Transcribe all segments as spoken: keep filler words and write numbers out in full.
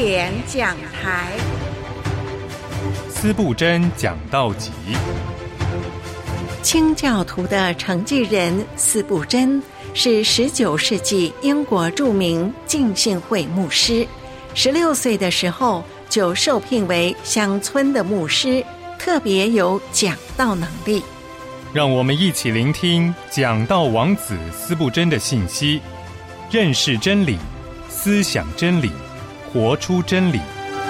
典讲台， 司布真讲道集。 清教徒的承继人司布真是十九世纪英国著名浸信会牧师，十六岁的时候就受聘为乡村的牧师，特别有讲道能力。 让我们一起聆听讲道王子司布真的信息，认识真理，思想真理，活出真理。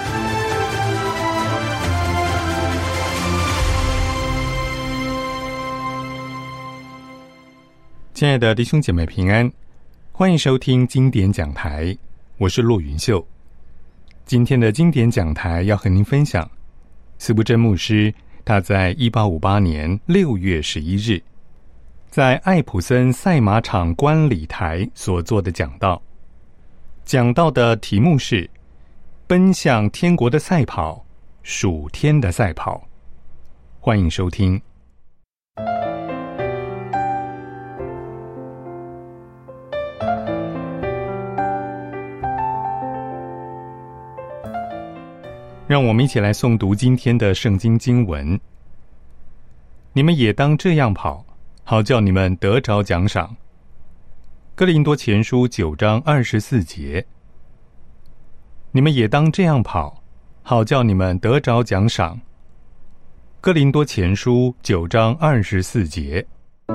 亲爱的弟兄姐妹平安，欢迎收听经典讲台，我是骆云秀。今天的经典讲台要和您分享司布真牧师他在一八五八年六月十一日在艾普森赛马场观礼台所做的讲道。讲道的题目是奔向天国的赛跑，属天的赛跑。欢迎收听。让我们一起来诵读今天的圣经经文。你们也当这样跑，好叫你们得着奖赏。哥林多前书九章二十四节。你们也当这样跑，好叫你们得着奖赏。哥林多前书九章二十四节。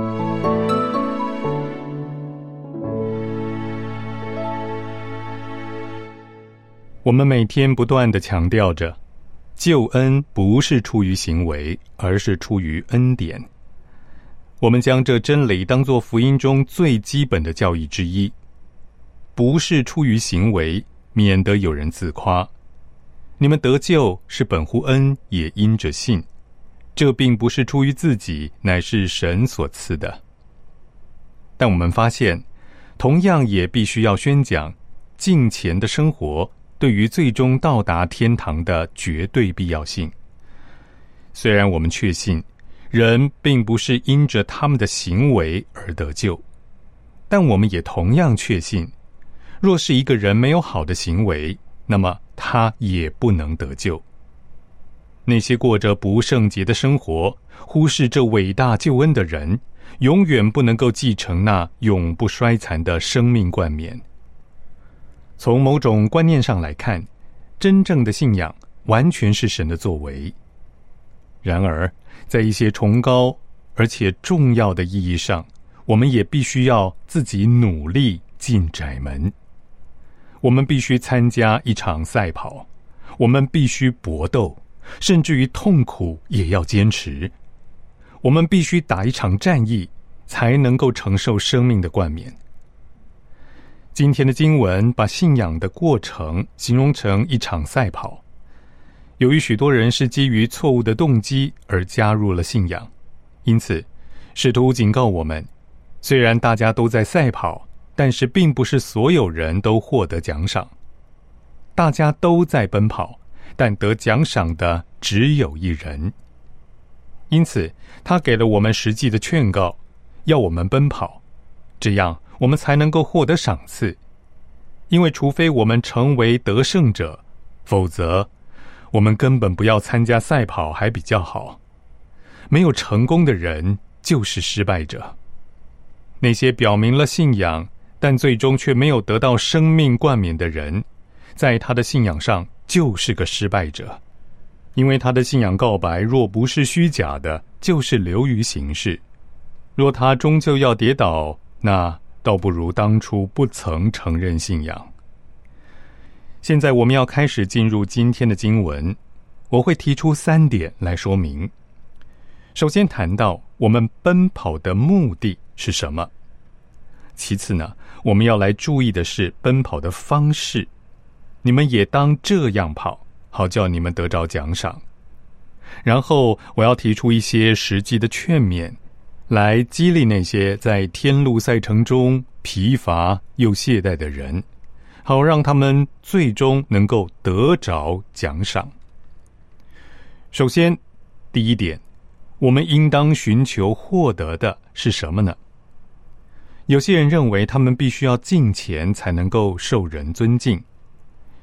我们每天不断地强调着，救恩不是出于行为，而是出于恩典。我们将这真理当作福音中最基本的教义之一，不是出于行为，免得有人自夸。你们得救是本乎恩，也因着信。这并不是出于自己，乃是神所赐的。但我们发现，同样也必须要宣讲敬虔的生活对于最终到达天堂的绝对必要性。虽然我们确信人并不是因着他们的行为而得救，但我们也同样确信，若是一个人没有好的行为，那么他也不能得救。那些过着不圣洁的生活，忽视这伟大救恩的人，永远不能够继承那永不衰残的生命冠冕。从某种观念上来看，真正的信仰完全是神的作为。然而，在一些崇高而且重要的意义上，我们也必须要自己努力进窄门。我们必须参加一场赛跑，我们必须搏斗，甚至于痛苦也要坚持。我们必须打一场战役，才能够承受生命的冠冕。今天的经文把信仰的过程形容成一场赛跑。由于许多人是基于错误的动机而加入了信仰，因此使徒警告我们，虽然大家都在赛跑，但是并不是所有人都获得奖赏。大家都在奔跑，但得奖赏的只有一人。因此他给了我们实际的劝告，要我们奔跑，这样我们才能够获得赏赐。因为除非我们成为得胜者，否则我们根本不要参加赛跑还比较好。没有成功的人就是失败者。那些表明了信仰，但最终却没有得到生命冠冕的人，在他的信仰上就是个失败者。因为他的信仰告白若不是虚假的，就是流于形式。若他终究要跌倒，那倒不如当初不曾承认信仰。现在我们要开始进入今天的经文，我会提出三点来说明。首先谈到我们奔跑的目的是什么。其次呢，我们要来注意的是奔跑的方式。你们也当这样跑，好叫你们得着奖赏。然后我要提出一些实际的劝勉，来激励那些在天路赛程中疲乏又懈怠的人，好让他们最终能够得着奖赏。首先，第一点，我们应当寻求获得的是什么呢？有些人认为他们必须要敬虔才能够受人尊敬。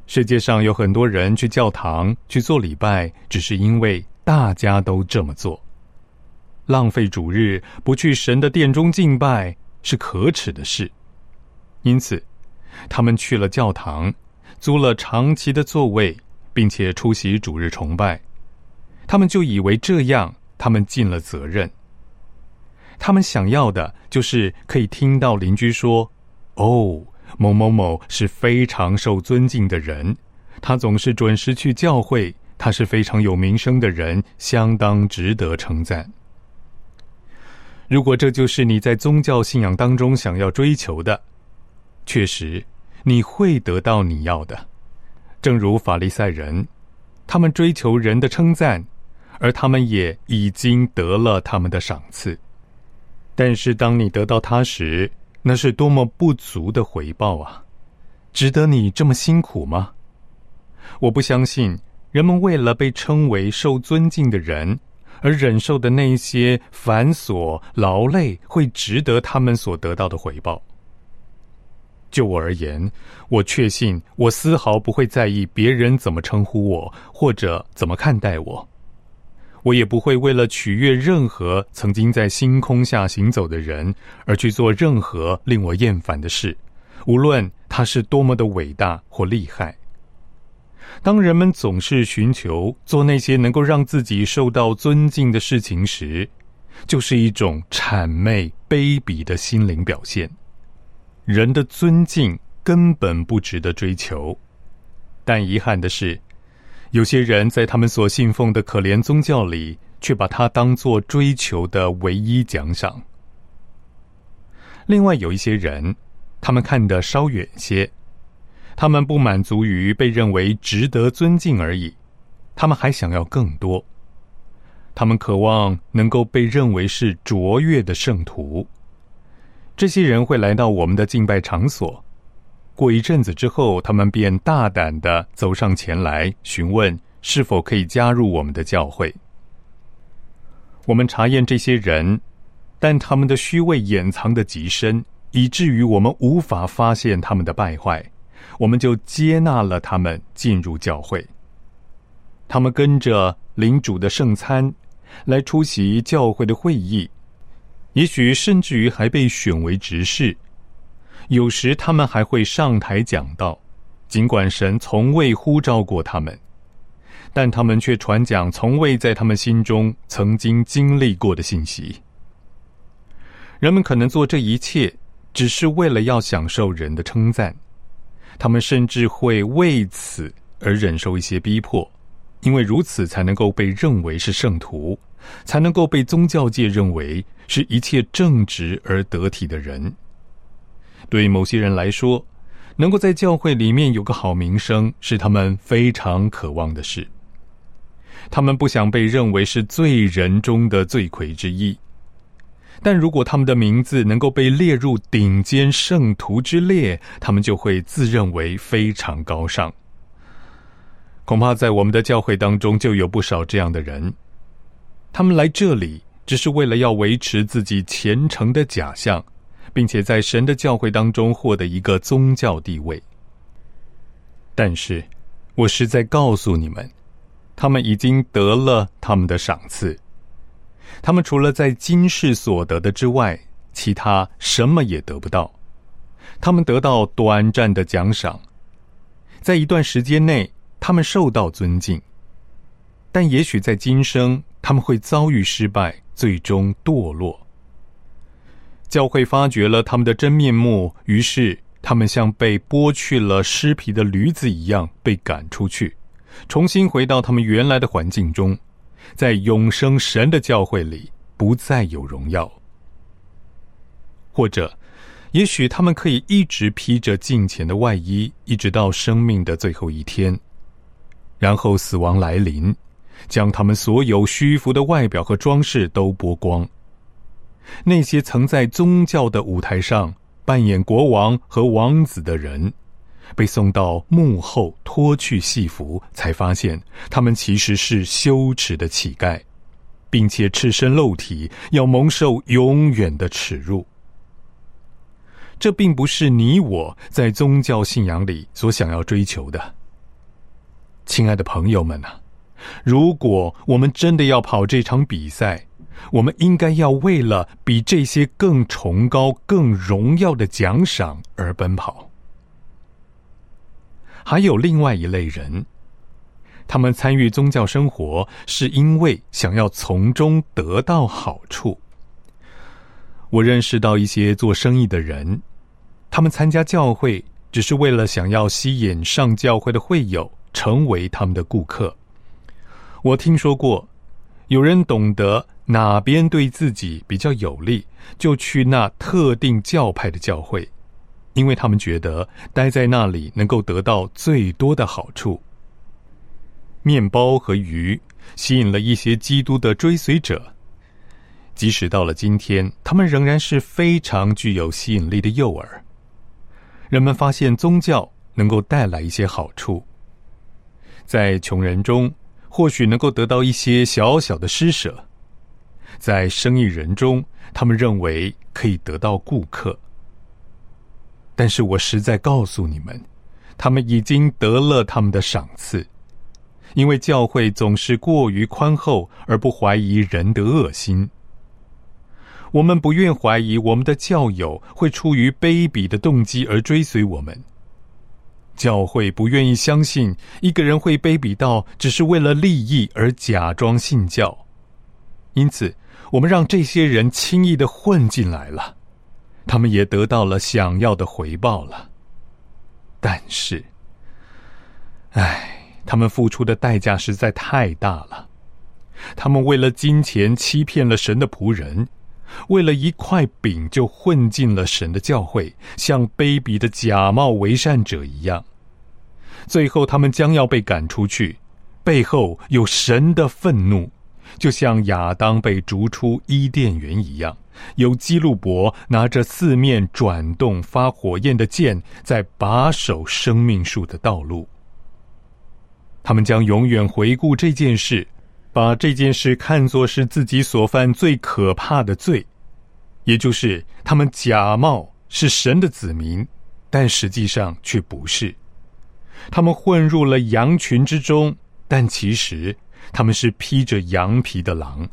世界上有很多人去教堂去做礼拜，只是因为大家都这么做。浪费主日不去神的殿中敬拜是可耻的事。因此他们去了教堂，租了长期的座位，并且出席主日崇拜。他们就以为这样他们尽了责任。他们想要的就是可以听到邻居说，哦，某某某是非常受尊敬的人，他总是准时去教会，他是非常有名声的人，相当值得称赞。如果这就是你在宗教信仰当中想要追求的，确实你会得到你要的。正如法利赛人，他们追求人的称赞，而他们也已经得了他们的赏赐。但是当你得到它时，那是多么不足的回报啊！值得你这么辛苦吗？我不相信人们为了被称为受尊敬的人而忍受的那些繁琐劳累会值得他们所得到的回报。就我而言，我确信我丝毫不会在意别人怎么称呼我，或者怎么看待我。我也不会为了取悦任何曾经在星空下行走的人而去做任何令我厌烦的事，无论他是多么的伟大或厉害。当人们总是寻求做那些能够让自己受到尊敬的事情时，就是一种谄媚卑鄙的心灵表现。人的尊敬根本不值得追求，但遗憾的是，有些人在他们所信奉的可怜宗教里，却把它当作追求的唯一奖赏。另外有一些人，他们看得稍远些，他们不满足于被认为值得尊敬而已，他们还想要更多。他们渴望能够被认为是卓越的圣徒。这些人会来到我们的敬拜场所，过一阵子之后，他们便大胆地走上前来，询问是否可以加入我们的教会。我们查验这些人，但他们的虚伪掩藏得极深，以至于我们无法发现他们的败坏，我们就接纳了他们进入教会。他们跟着领主的圣餐来出席教会的会议，也许甚至于还被选为执事。有时他们还会上台讲道，尽管神从未呼召过他们，但他们却传讲从未在他们心中曾经经历过的信息。人们可能做这一切只是为了要享受人的称赞，他们甚至会为此而忍受一些逼迫，因为如此才能够被认为是圣徒，才能够被宗教界认为是一切正直而得体的人。对某些人来说，能够在教会里面有个好名声是他们非常渴望的事。他们不想被认为是罪人中的罪魁之一，但如果他们的名字能够被列入顶尖圣徒之列，他们就会自认为非常高尚。恐怕在我们的教会当中就有不少这样的人，他们来这里只是为了要维持自己虔诚的假象，并且在神的教会当中获得一个宗教地位。但是我实在告诉你们，他们已经得了他们的赏赐。他们除了在今世所得的之外，其他什么也得不到。他们得到短暂的奖赏，在一段时间内他们受到尊敬，但也许在今生他们会遭遇失败，最终堕落。教会发觉了他们的真面目，于是他们像被剥去了尸皮的驴子一样被赶出去，重新回到他们原来的环境中，在永生神的教会里不再有荣耀。或者也许他们可以一直披着敬虔的外衣，一直到生命的最后一天，然后死亡来临，将他们所有虚浮的外表和装饰都剥光。那些曾在宗教的舞台上扮演国王和王子的人，被送到幕后脱去戏服，才发现他们其实是羞耻的乞丐，并且赤身露体，要蒙受永远的耻辱。这并不是你我在宗教信仰里所想要追求的， 亲爱的朋友们啊，如果我们真的要跑这场比赛，我们应该要为了比这些更崇高、更荣耀的奖赏而奔跑。还有另外一类人，他们参与宗教生活是因为想要从中得到好处。我认识到一些做生意的人，他们参加教会只是为了想要吸引上教会的会友成为他们的顾客。我听说过有人懂得哪边对自己比较有利，就去那特定教派的教会，因为他们觉得待在那里能够得到最多的好处。面包和鱼吸引了一些基督的追随者，即使到了今天，他们仍然是非常具有吸引力的诱饵。人们发现宗教能够带来一些好处，在穷人中或许能够得到一些小小的施舍，在生意人中他们认为可以得到顾客。但是我实在告诉你们，他们已经得了他们的赏赐，因为教会总是过于宽厚而不怀疑人的恶心。我们不愿怀疑我们的教友会出于卑鄙的动机而追随我们。教会不愿意相信一个人会卑鄙到只是为了利益而假装信教，因此我们让这些人轻易地混进来了，他们也得到了想要的回报了。但是，唉，他们付出的代价实在太大了。他们为了金钱欺骗了神的仆人，为了一块饼就混进了神的教会，像卑鄙的假冒为善者一样。最后他们将要被赶出去，背后有神的愤怒，就像亚当被逐出伊甸园一样，有基路伯拿着四面转动发火焰的剑在把守生命树的道路。他们将永远回顾这件事，把这件事看作是自己所犯最可怕的罪，也就是他们假冒是神的子民，但实际上却不是。他们混入了羊群之中，但其实他们是披着羊皮的狼。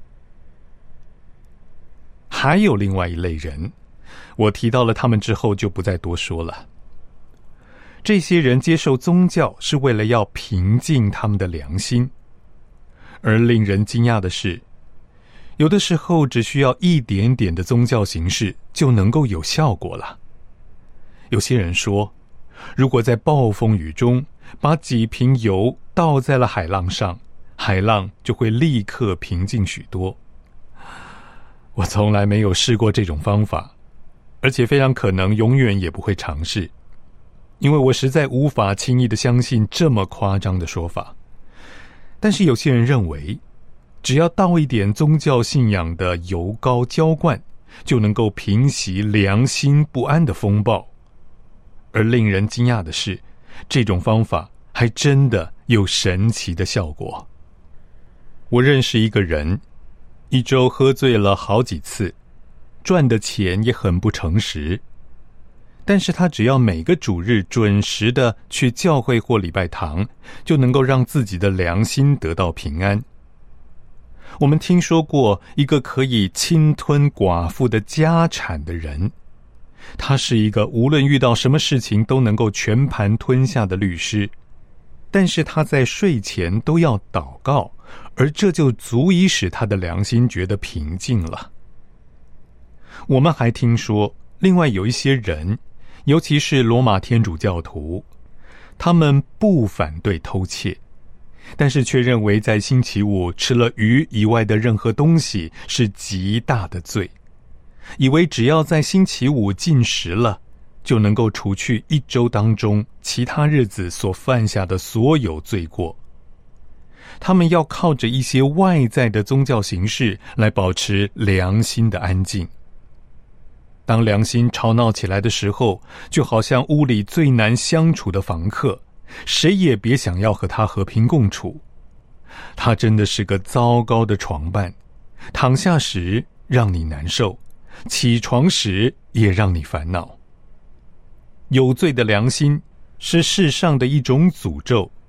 还有另外一类人，我提到了他们之后就不再多说了。这些人接受宗教是为了要平静他们的良心，而令人惊讶的是，有的时候只需要一点点的宗教形式就能够有效果了。有些人说，如果在暴风雨中把几瓶油倒在了海浪上，海浪就会立刻平静许多。我从来没有试过这种方法，而且非常可能永远也不会尝试，因为我实在无法轻易地相信这么夸张的说法。但是有些人认为，只要倒一点宗教信仰的油膏浇灌，就能够平息良心不安的风暴。而令人惊讶的是，这种方法还真的有神奇的效果。我认识一个人，一周喝醉了好几次，赚的钱也很不诚实，但是他只要每个主日准时的去教会或礼拜堂，就能够让自己的良心得到平安。我们听说过一个可以侵吞寡妇的家产的人，他是一个无论遇到什么事情都能够全盘吞下的律师，但是他在睡前都要祷告，而这就足以使他的良心觉得平静了。我们还听说，另外有一些人，尤其是罗马天主教徒，他们不反对偷窃，但是却认为在星期五吃了鱼以外的任何东西是极大的罪，以为只要在星期五禁食了，就能够除去一周当中其他日子所犯下的所有罪过。他们要靠着一些外在的宗教形式来保持良心的安静。当良心吵闹起来的时候，就好像屋里最难相处的房客，谁也别想要和他和平共处。他真的是个糟糕的床伴，躺下时让你难受，起床时也让你烦恼。有罪的良心是世上的一种诅咒，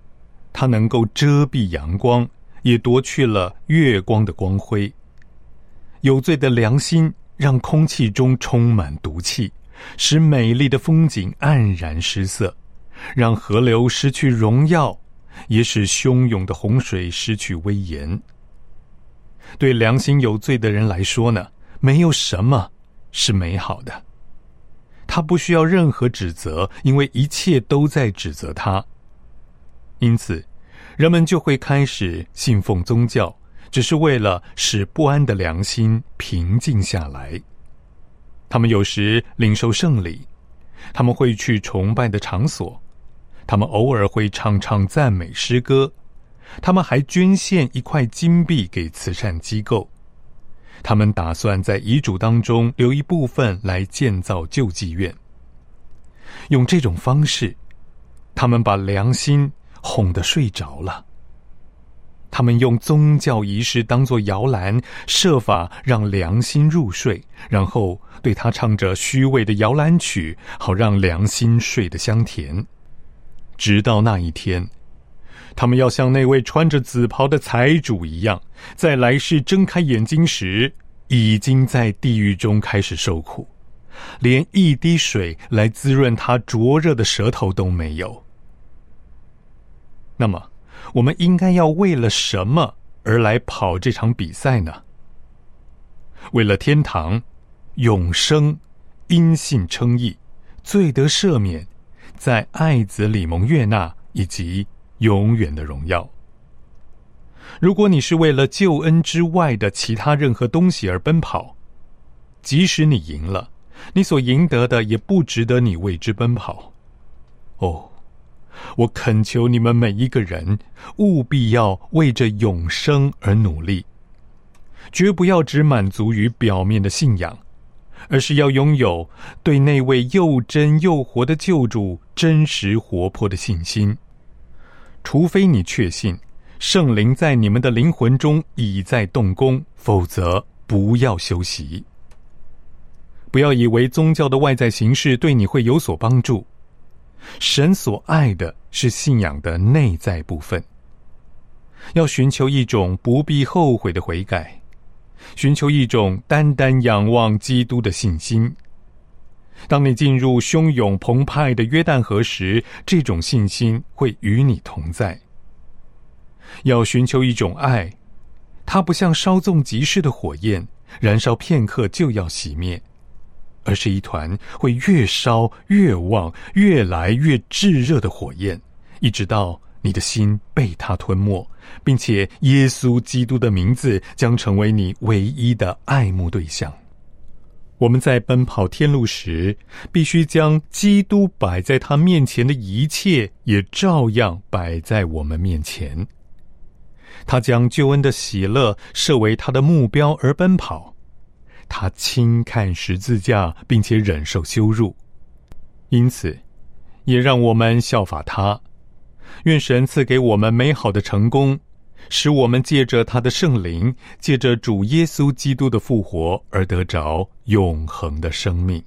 它能够遮蔽阳光，也夺去了月光的光辉。有罪的良心让空气中充满毒气，使美丽的风景黯然失色，让河流失去荣耀，也使汹涌的洪水失去威严。对良心有罪的人来说呢，没有什么是美好的。他不需要任何指责，因为一切都在指责他。因此，人们就会开始信奉宗教，只是为了使不安的良心平静下来。他们有时领受圣礼，他们会去崇拜的场所，他们偶尔会唱唱赞美诗歌，他们还捐献一块金币给慈善机构。他们打算在遗嘱当中留一部分来建造救济院。用这种方式，他们把良心哄得睡着了。他们用宗教仪式当作摇篮，设法让良心入睡，然后对他唱着虚伪的摇篮曲，好让良心睡得香甜。直到那一天，他们要像那位穿着紫袍的财主一样，在来世睁开眼睛时，已经在地狱中开始受苦，连一滴水来滋润他灼热的舌头都没有。那么，我们应该要为了什么而来跑这场比赛呢？为了天堂、永生、因信称义、罪得赦免，在爱子里蒙悦纳以及永远的荣耀。如果你是为了救恩之外的其他任何东西而奔跑，即使你赢了，你所赢得的也不值得你为之奔跑。哦，我恳求你们每一个人，务必要为着永生而努力，绝不要只满足于表面的信仰，而是要拥有对那位又真又活的救主真实活泼的信心。除非你确信圣灵在你们的灵魂中已在动工，否则不要休息。不要以为宗教的外在形式对你会有所帮助，神所爱的是信仰的内在部分。要寻求一种不必后悔的悔改，寻求一种单单仰望基督的信心。当你进入汹涌澎湃的约旦河时，这种信心会与你同在。要寻求一种爱，它不像稍纵即逝的火焰，燃烧片刻就要熄灭，而是一团会越烧越旺、越来越炙热的火焰，一直到你的心被它吞没，并且耶稣基督的名字将成为你唯一的爱慕对象。我们在奔跑天路时，必须将基督摆在他面前的一切也照样摆在我们面前。他将救恩的喜乐设为他的目标而奔跑，他轻看十字架，并且忍受羞辱，因此也让我们效法他。愿神赐给我们美好的成功，使我们借着他的圣灵，借着主耶稣基督的复活而得着永恒的生命。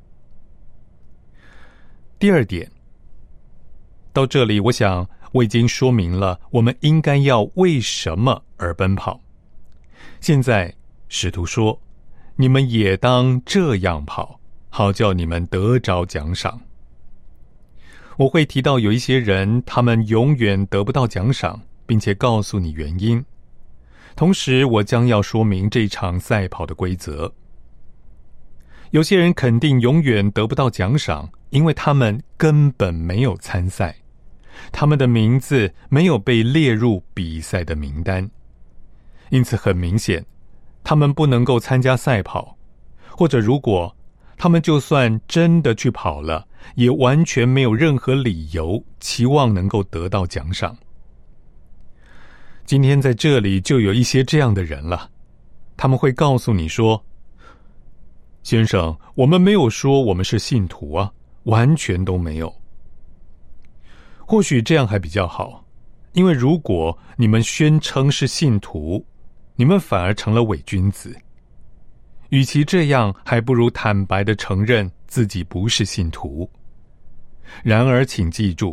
第二点，到这里我想我已经说明了我们应该要为什么而奔跑。现在使徒说，你们也当这样跑，好叫你们得着奖赏。我会提到有一些人，他们永远得不到奖赏，并且告诉你原因。同时我将要说明这场赛跑的规则。有些人肯定永远得不到奖赏，因为他们根本没有参赛，他们的名字没有被列入比赛的名单，因此很明显他们不能够参加赛跑，或者如果他们就算真的去跑了，也完全没有任何理由期望能够得到奖赏。今天在这里就有一些这样的人了，他们会告诉你说，先生，我们没有说我们是信徒啊，完全都没有。或许这样还比较好，因为如果你们宣称是信徒，你们反而成了伪君子。与其这样，还不如坦白地承认自己不是信徒。然而请记住，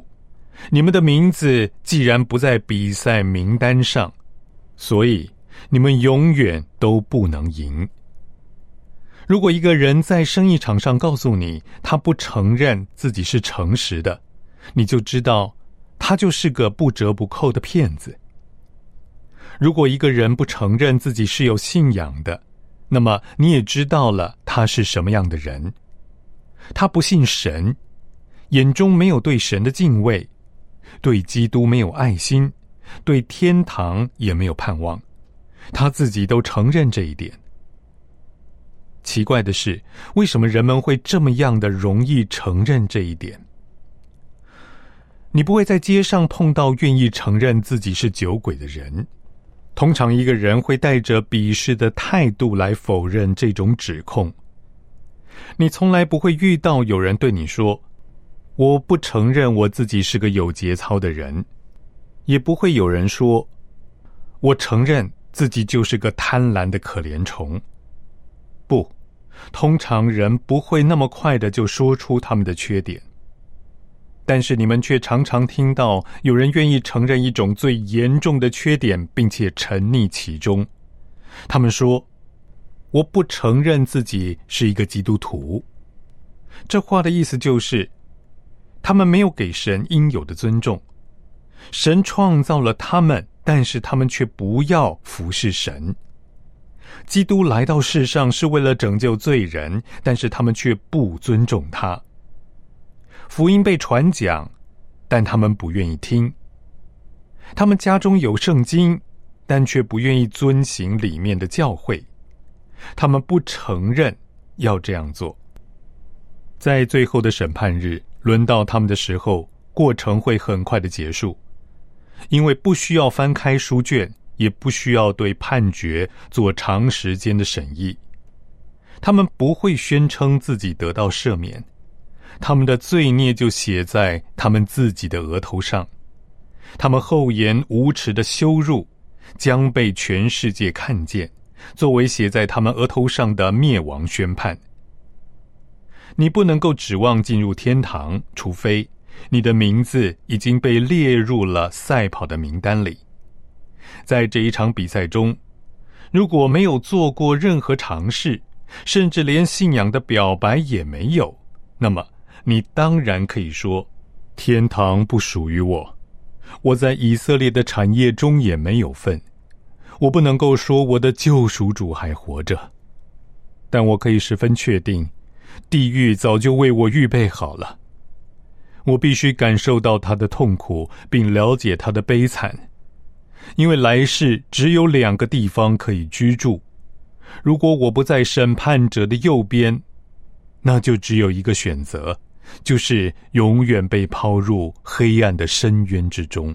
你们的名字既然不在比赛名单上，所以你们永远都不能赢。如果一个人在生意场上告诉你他不承认自己是诚实的，你就知道他就是个不折不扣的骗子。如果一个人不承认自己是有信仰的，那么你也知道了他是什么样的人。他不信神，眼中没有对神的敬畏，对基督没有爱心，对天堂也没有盼望，他自己都承认这一点。奇怪的是，为什么人们会这么样的容易承认这一点？你不会在街上碰到愿意承认自己是酒鬼的人。通常一个人会带着鄙视的态度来否认这种指控。你从来不会遇到有人对你说，我不承认我自己是个有节操的人，也不会有人说，我承认自己就是个贪婪的可怜虫。不，通常人不会那么快的就说出他们的缺点。但是你们却常常听到有人愿意承认一种最严重的缺点，并且沉溺其中。他们说，我不承认自己是一个基督徒。这话的意思就是，他们没有给神应有的尊重。神创造了他们，但是他们却不要服侍神。基督来到世上是为了拯救罪人，但是他们却不尊重他。福音被传讲，但他们不愿意听。他们家中有圣经，但却不愿意遵行里面的教诲。他们不承认要这样做。在最后的审判日，轮到他们的时候，过程会很快的结束，因为不需要翻开书卷，也不需要对判决做长时间的审议。他们不会宣称自己得到赦免，他们的罪孽就写在他们自己的额头上。他们厚颜无耻的羞辱将被全世界看见，作为写在他们额头上的灭亡宣判。你不能够指望进入天堂，除非你的名字已经被列入了赛跑的名单里。在这一场比赛中，如果没有做过任何尝试，甚至连信仰的表白也没有，那么你当然可以说，天堂不属于我，我在以色列的产业中也没有份，我不能够说我的救赎主还活着。但我可以十分确定，地狱早就为我预备好了。我必须感受到他的痛苦，并了解他的悲惨，因为来世只有两个地方可以居住。如果我不在审判者的右边，那就只有一个选择，就是永远被抛入黑暗的深渊之中。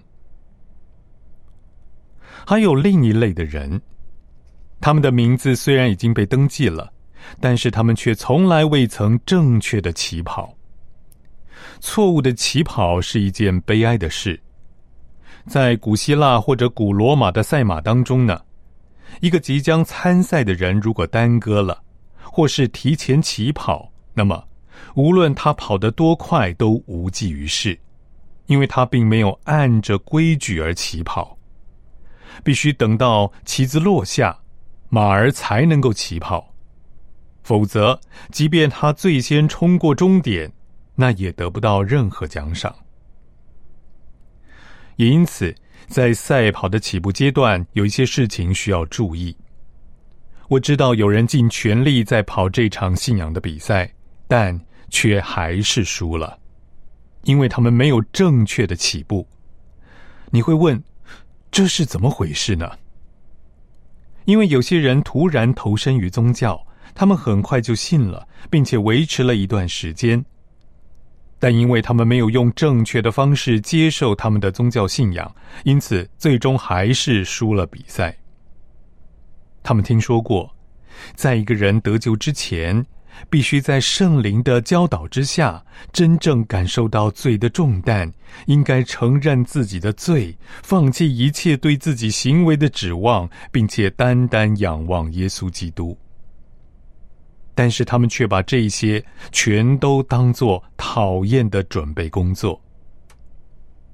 还有另一类的人，他们的名字虽然已经被登记了，但是他们却从来未曾正确的起跑。错误的起跑是一件悲哀的事。在古希腊或者古罗马的赛马当中呢，一个即将参赛的人如果耽搁了，或是提前起跑，那么无论他跑得多快都无济于事，因为他并没有按着规矩而起跑。必须等到旗子落下，马儿才能够起跑，否则即便他最先冲过终点，那也得不到任何奖赏。也因此，在赛跑的起步阶段，有一些事情需要注意。我知道有人尽全力在跑这场信仰的比赛，但却还是输了，因为他们没有正确的起步。你会问，这是怎么回事呢？因为有些人突然投身于宗教，他们很快就信了，并且维持了一段时间。但因为他们没有用正确的方式接受他们的宗教信仰，因此最终还是输了比赛。他们听说过，在一个人得救之前，必须在圣灵的教导之下，真正感受到罪的重担，应该承认自己的罪，放弃一切对自己行为的指望，并且单单仰望耶稣基督。但是他们却把这些全都当作讨厌的准备工作。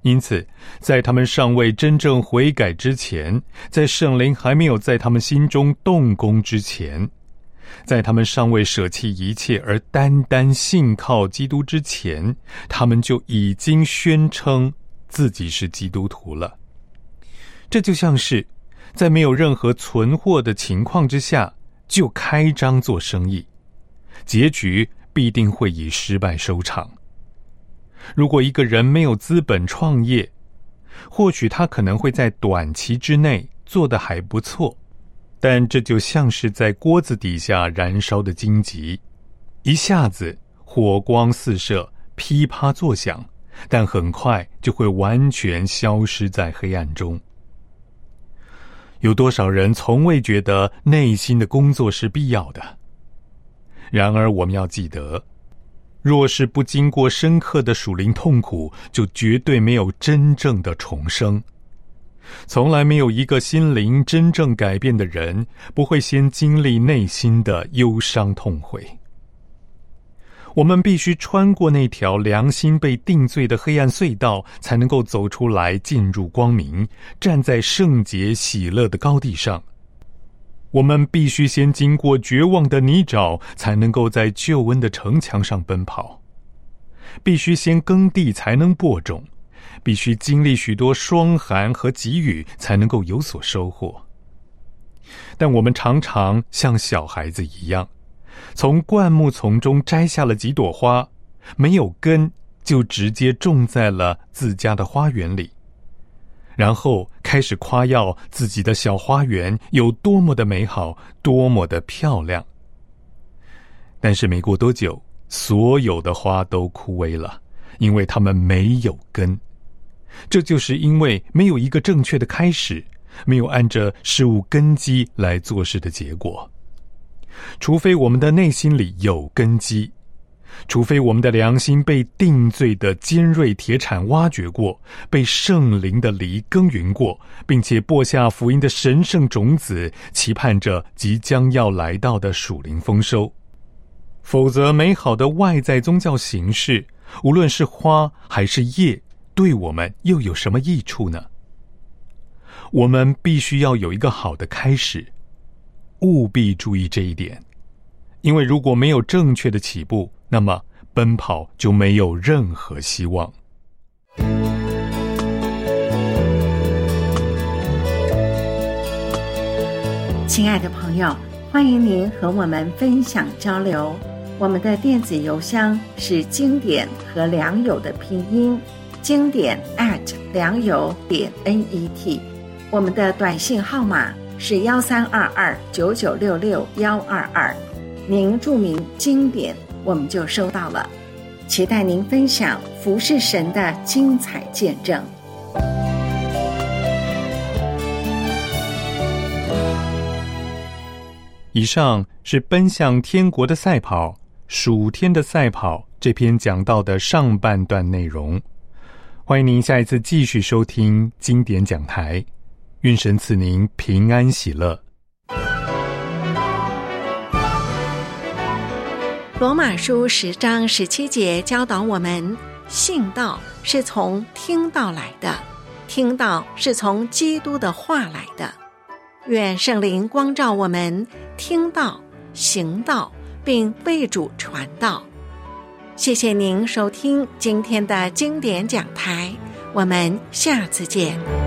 因此，在他们尚未真正悔改之前，在圣灵还没有在他们心中动工之前，在他们尚未舍弃一切而单单信靠基督之前，他们就已经宣称自己是基督徒了。这就像是在没有任何存货的情况之下就开张做生意，结局必定会以失败收场。如果一个人没有资本创业，或许他可能会在短期之内做得还不错，但这就像是在锅子底下燃烧的荆棘，一下子火光四射，噼啪作响，但很快就会完全消失在黑暗中。有多少人从未觉得内心的工作是必要的？然而我们要记得，若是不经过深刻的属灵痛苦，就绝对没有真正的重生。从来没有一个心灵真正改变的人，不会先经历内心的忧伤痛悔。我们必须穿过那条良心被定罪的黑暗隧道，才能够走出来，进入光明，站在圣洁喜乐的高地上。我们必须先经过绝望的泥沼，才能够在救恩的城墙上奔跑。必须先耕地才能播种，必须经历许多霜寒和急雨，才能够有所收获。但我们常常像小孩子一样，从灌木丛中摘下了几朵花，没有根，就直接种在了自家的花园里，然后开始夸耀自己的小花园有多么的美好，多么的漂亮。但是没过多久，所有的花都枯萎了，因为它们没有根。这就是因为没有一个正确的开始，没有按着事物根基来做事的结果。除非我们的内心里有根基，除非我们的良心被定罪的尖锐铁铲挖掘过，被圣灵的犁耕耘过，并且播下福音的神圣种子，期盼着即将要来到的属灵丰收。否则，美好的外在宗教形式，无论是花还是叶，对我们又有什么益处呢？我们必须要有一个好的开始，务必注意这一点，因为如果没有正确的起步，那么奔跑就没有任何希望。 亲爱的朋友，欢迎您和我们分享交流。我们的电子邮箱是经典和良友的拼音，经典 at 良友点 net。我们的短信号码是幺三二二九九六六幺二二，您注明经典，我们就收到了。期待您分享服侍神的精彩见证。 以上是奔向天国的赛跑，属天的赛跑这篇讲到的上半段内容。欢迎您下一次继续收听经典讲台，愿神赐您平安喜乐。 罗马书十章十七节教导我们，信道是从听道来的，听道是从基督的话来的。愿圣灵光照我们，听道、行道，并为主传道。谢谢您收听今天的经典讲台，我们下次见。